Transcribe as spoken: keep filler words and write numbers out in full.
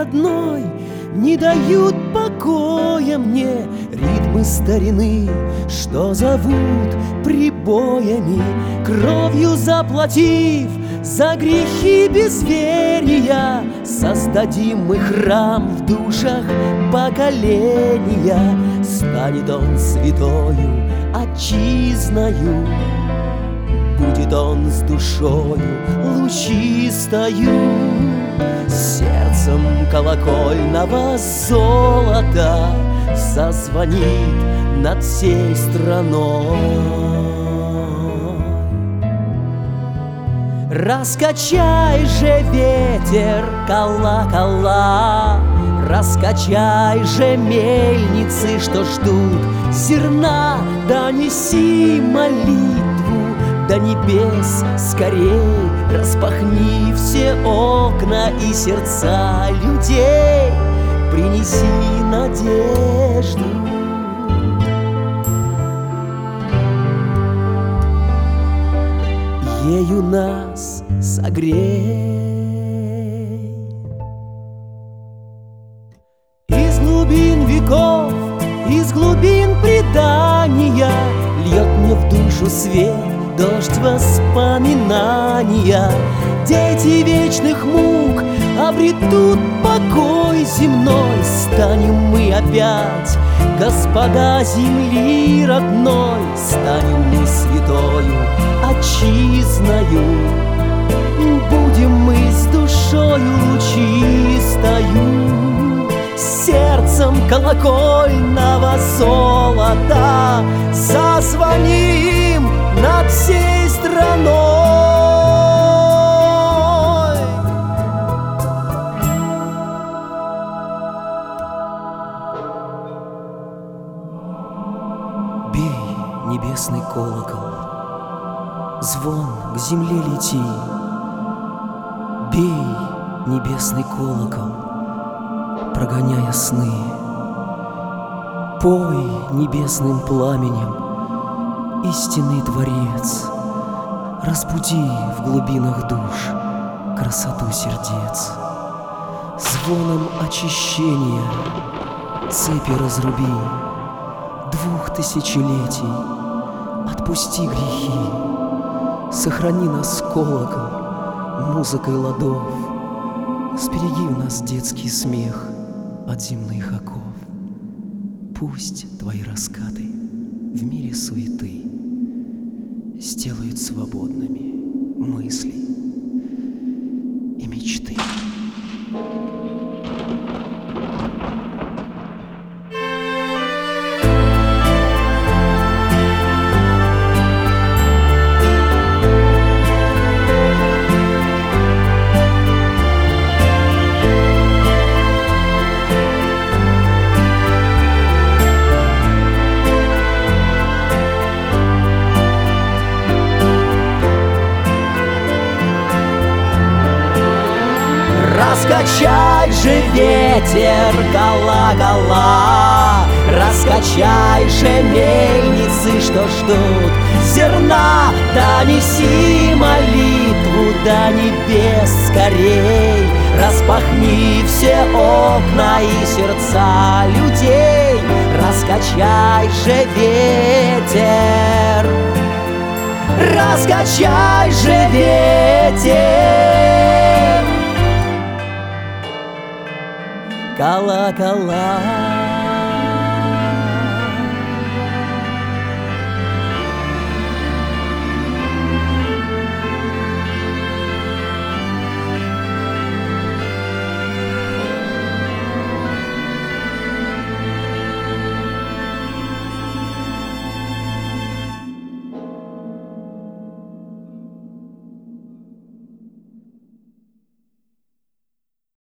родной, не дают покоя мне ритмы старины, что зовут прибоями, кровью заплатив за грехи безверия. Создадим мы храм в душах поколения, станет он святою отчизною, будет он с душою лучистою, сердцем колокольного золота зазвонит над всей страной. Раскачай же, ветер, колокола, раскачай же мельницы, что ждут зерна, донеси молитву до небес скорей, распахни все окна и сердца людей, принеси надежду. Ею нас согрей. Из глубин веков, из глубин предания льет мне в душу свет дождь воспоминания. Дети вечных мук обретут покой земной, станем мы опять господа земли родной, станем мы святою отчизною, будем мы с душою лучистою, сердцем колокольного золота зазвоним над всей страной. Бей, небесный колокол, звон к земле лети. Бей, небесный колокол, прогоняя сны. Пой небесным пламенем истинный дворец, разбуди в глубинах душ красоту сердец. Звоном очищения цепи разруби двух тысячелетий, отпусти грехи, сохрани нас, колокол, музыкой ладов, сбереги у нас детский смех от земных оков. Пусть твои раскаты в мире суеты сделают свободными мысли и мечты. Раскачай же, ветер, колокола, раскачай же мельницы, что ждут зерна, донеси молитву до небес скорей, распахни все окна и сердца людей. Раскачай же, ветер, раскачай же, ветер, колокола.